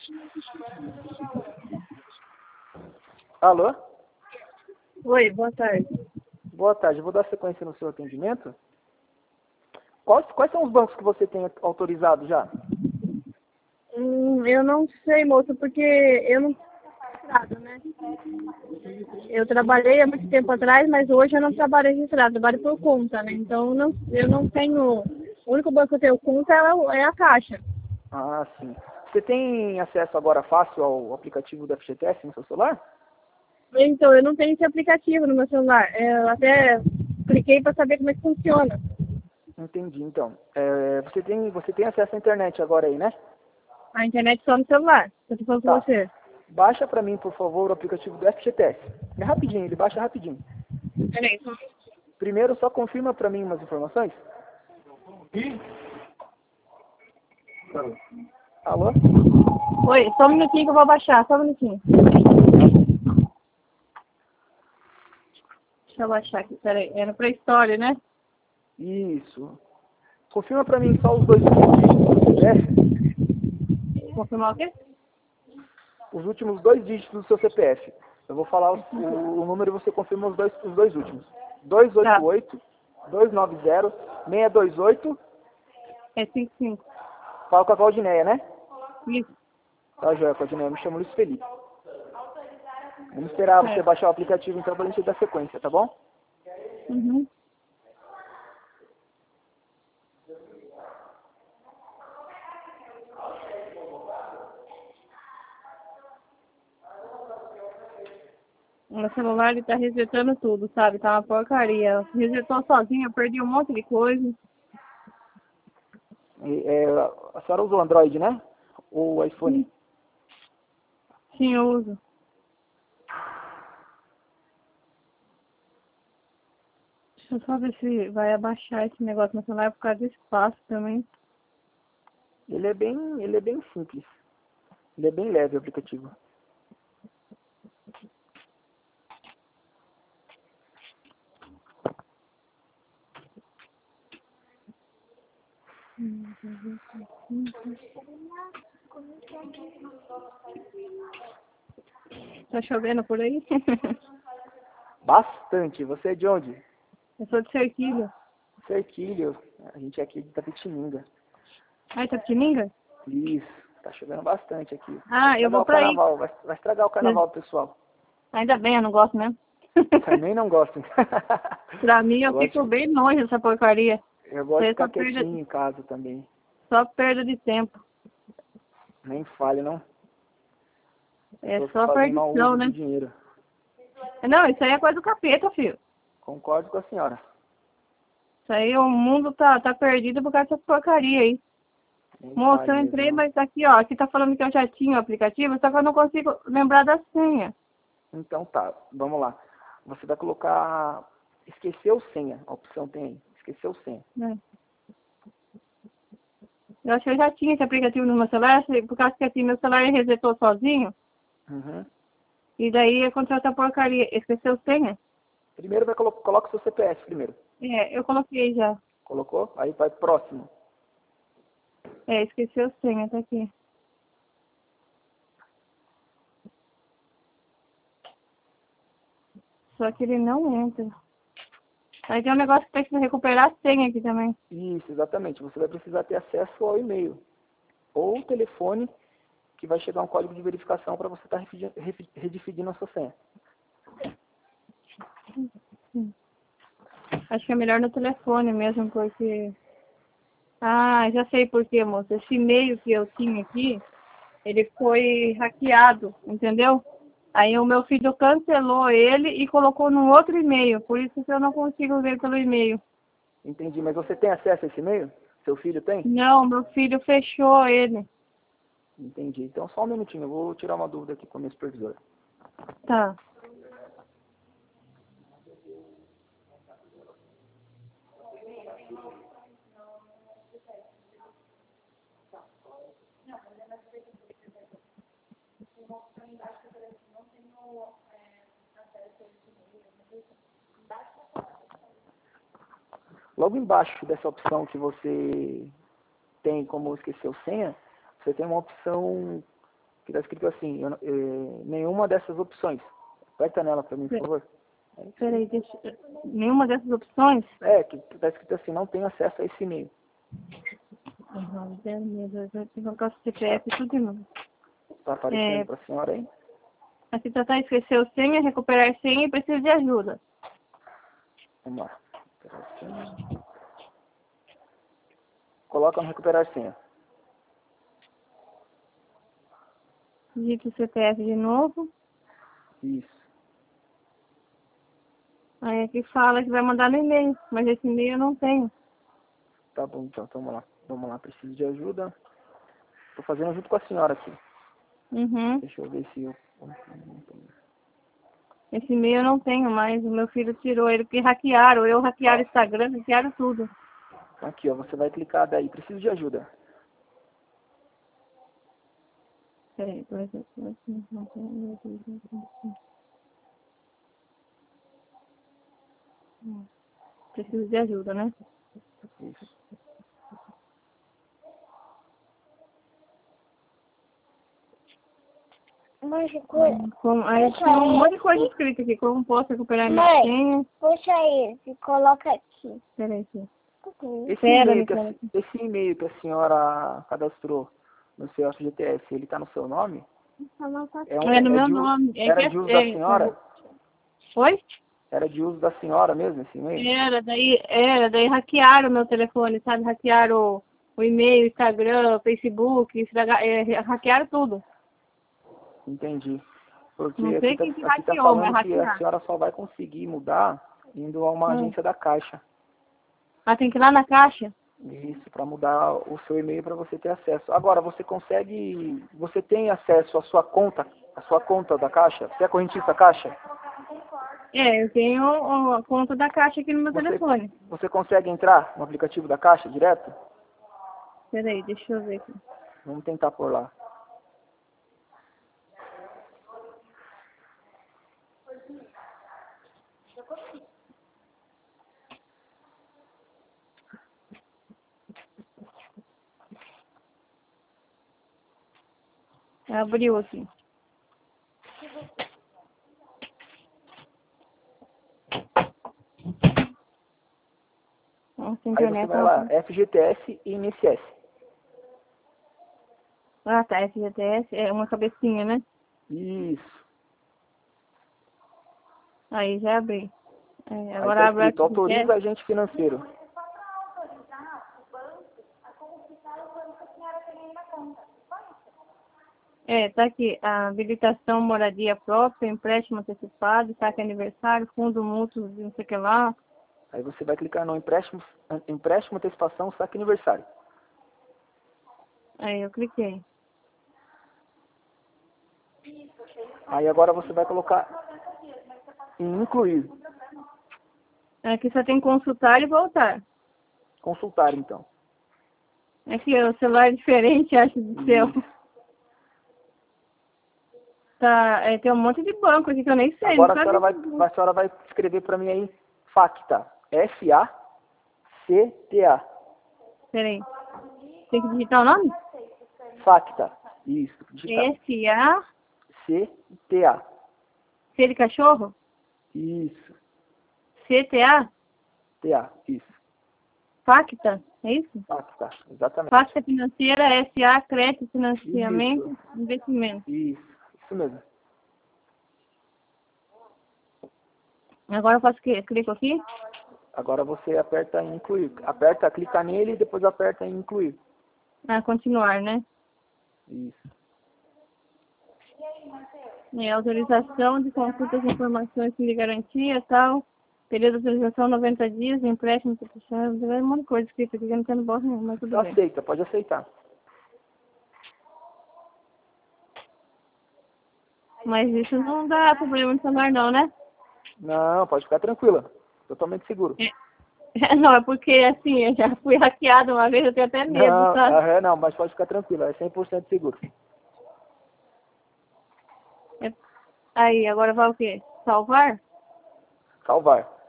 Alô? Oi, boa tarde. Boa tarde, eu vou dar sequência no seu atendimento. Quais são os bancos que você tem autorizado já? Eu não sei, moço, porque eu não registrado, né? Eu trabalhei há muito tempo atrás, mas hoje eu não trabalho registrado, trabalho por conta, né? Então eu não tenho. O único banco que eu tenho conta é a Caixa. Ah, sim. Você tem acesso agora fácil ao aplicativo do FGTS no seu celular? Então, eu não tenho esse aplicativo no meu celular. Eu até cliquei para saber como é que funciona. Entendi, então. Você tem acesso à internet agora aí, né? A internet só no celular. Eu tô falando com Tá. você. Baixa pra mim, por favor, o aplicativo do FGTS. É rapidinho, ele baixa rapidinho. Peraí, Primeiro, só confirma pra mim umas informações. Alô? Oi, só um minutinho que eu vou baixar, só um minutinho. Deixa eu baixar aqui, peraí. É no Play Store, né? Isso. Confirma pra mim só os dois últimos dígitos do CPF. Confirmar o quê? Os últimos dois dígitos do seu CPF. Eu vou falar o número e você confirma os dois últimos. Tá. 288 290 628. É 55. Fala com a Valdineia, né? Isso. Tá, joia, Valdineia. Eu me chamo Luiz Felipe. Vamos esperar você É. baixar o aplicativo então pra gente dar sequência, tá bom? Uhum. O meu celular ele tá resetando tudo, sabe? Tá uma porcaria. Resetou sozinho, eu perdi um monte de coisa. A senhora usa o Android, né? Ou o iPhone? Sim, eu uso. Deixa eu só ver se vai abaixar esse negócio no celular por causa do espaço também. Ele é bem simples. Ele é bem leve o aplicativo. Tá chovendo por aí? Bastante. Você é de onde? Eu sou de Serquilho. Cerquilho. A gente é aqui de Tapetininga. Ai, Tapetininga? Isso. Tá chovendo bastante aqui. Vai Ah, eu estragar vou o pra aí. carnaval. Vai estragar o carnaval, pessoal. Ainda bem, eu não gosto mesmo. Também não gosto. Pra mim, Eu eu gosto, fico bem longe dessa porcaria. eu Isso gosto de aí ficar quietinho em casa também. só perda de tempo. Nem fale, não. É Pessoas que só fazem mau perdição, uso do né? dinheiro. Não, isso aí é coisa do capeta, filho. Concordo com a senhora. Isso aí, o mundo tá perdido por causa dessa porcaria aí. Nem Moço, fale eu mesmo, entrei, não. mas aqui, ó, aqui tá falando que eu já tinha o aplicativo, só que eu não consigo lembrar da senha. Então tá, vamos lá. Você vai colocar esqueceu senha. A opção tem aí. Esqueceu senha. Né? Eu acho que eu já tinha esse aplicativo no meu celular, por causa que assim, meu celular resetou sozinho, Uhum. e daí aconteceu essa porcaria. Esqueceu senha? Primeiro coloca o seu CPF primeiro. É, eu coloquei já. Colocou? Aí vai próximo. É, esqueceu senha, tá aqui. Só que ele não entra. Aí tem um negócio que tem que recuperar a senha aqui também. Isso, exatamente. Você vai precisar ter acesso ao e-mail. Ou o telefone, que vai chegar um código de verificação para você estar redefinindo a sua senha. Acho que é melhor no telefone mesmo, porque... Ah, já sei por quê, moça. Esse e-mail que eu tinha aqui, ele foi hackeado, entendeu? Aí o meu filho cancelou ele e colocou num outro e-mail. Por isso que eu não consigo ver pelo e-mail. Entendi, mas você tem acesso a esse e-mail? Seu filho tem? Não, meu filho fechou ele. Entendi. Então só um minutinho, eu vou tirar uma dúvida aqui com a minha supervisora. Tá. Logo embaixo dessa opção que você tem como esquecer o senha, você tem uma opção que tá escrito assim, nenhuma dessas opções. Aperta nela para mim, por favor. Peraí, nenhuma dessas opções? Que tá escrito assim, não tem acesso a esse e-mail. Tem que colocar o CPF tudo de novo. Tá aparecendo para a senhora aí? Aqui tá esqueceu senha, recuperar senha e precisa de ajuda. Vamos lá. Recuperar senha. Coloca no recuperar senha. Digita o CPF de novo. Isso. Aí aqui fala que vai mandar no e-mail, mas esse e-mail eu não tenho. Tá bom, então, vamos lá. Vamos lá, preciso de ajuda. Tô fazendo junto com a senhora aqui. Uhum. Deixa eu ver se eu... Esse e-mail eu não tenho mais, o meu filho tirou ele porque hackearam, hackearam o Instagram, hackearam tudo. Aqui, ó, você vai clicar daí. Preciso de ajuda. Peraí, preciso de ajuda, né? Isso. Aí tem um monte de coisa escrita aqui. Como posso recuperar minha senha? Puxa esse e coloca aqui. Peraí, aqui. Esse e-mail que a senhora cadastrou no seu FGTS, ele tá no seu nome? É no meu nome. Era de uso da senhora? Oi? Era de uso da senhora mesmo esse e-mail? Daí hackearam o meu telefone, sabe? Hackearam o e-mail, Instagram, Facebook, hackearam tudo. Entendi. Porque Não sei aqui quem tá hackeou, mas falando que a hackearam. senhora só vai conseguir mudar indo a uma agência da Caixa. Ah, tem que ir lá na Caixa? Isso, para mudar o seu e-mail para você ter acesso. Agora, você tem acesso à sua conta da Caixa? Você é correntista Caixa? Eu tenho a conta da Caixa aqui no meu telefone. Você consegue entrar no aplicativo da Caixa direto? Peraí, deixa eu ver aqui. Vamos tentar por lá. Abriu aqui. Nossa, Aí você vai lá, FGTS e INSS. Ah, tá, FGTS é uma cabecinha, né? Isso. Aí já abri. Agora tá escrito, autoriza agente financeiro. Tá aqui, a habilitação, moradia própria, empréstimo antecipado, saque aniversário, fundo mútuo, não sei o que lá. Aí você vai clicar no empréstimo antecipação, saque aniversário. Aí eu cliquei. Aí agora você vai colocar em incluir. Aqui só tem consultar e voltar. Consultar, então. Aqui o celular é diferente, acho, do seu. Tá, tem um monte de banco aqui que eu nem sei. Agora a senhora vai escrever para mim aí, FACTA. FACTA. Peraí. Tem que digitar o nome? FACTA. Isso. FACTA. C de cachorro? Isso. CTA? TA. Isso. FACTA, é isso? FACTA, exatamente. FACTA Financeira, SA, Crédito, Financiamento, Investimento. Isso mesmo. Agora eu faço o quê? Clico aqui? Agora você aperta em incluir. Clica nele e depois aperta em incluir. Continuar, né? Isso. Autorização de consulta de informações de garantia e tal. Período de autorização 90 dias, empréstimo, um monte de coisa escrita aqui, eu não tenho bosta nenhuma, mas tudo bem. Aceita, pode aceitar. Mas isso não dá problema no celular não, né? Não, pode ficar tranquila. Totalmente seguro. Não, é porque assim, eu já fui hackeada uma vez, eu tenho até medo, sabe? Não, mas pode ficar tranquila, é 100% seguro. Aí, agora vai o quê? Salvar? Salvar.